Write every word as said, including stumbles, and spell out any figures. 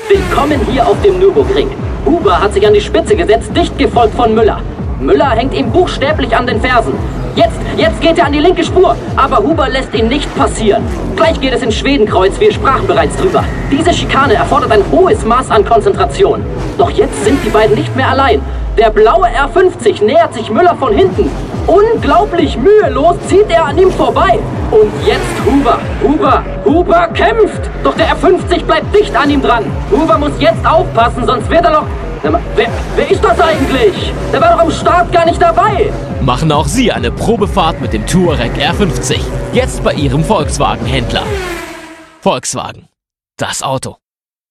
Willkommen hier auf dem Nürburgring. Huber hat sich an die Spitze gesetzt, dicht gefolgt von Müller. Müller hängt ihm buchstäblich an den Fersen. Jetzt, jetzt geht er an die linke Spur, aber Huber lässt ihn nicht passieren. Gleich geht es in Schwedenkreuz, wir sprachen bereits drüber. Diese Schikane erfordert ein hohes Maß an Konzentration. Doch jetzt sind die beiden nicht mehr allein. Der blaue R fünfzig nähert sich Müller von hinten. Unglaublich mühelos zieht er an ihm vorbei. Und jetzt Huber, Huber, Huber kämpft. Doch der R fünfzig bleibt dicht an ihm dran. Huber muss jetzt aufpassen, sonst wird er noch... Wer, wer ist das eigentlich? Der war doch am Start gar nicht dabei. Machen auch Sie eine Probefahrt mit dem Touareg R fünfzig. Jetzt bei Ihrem Volkswagen-Händler. Volkswagen. Das Auto.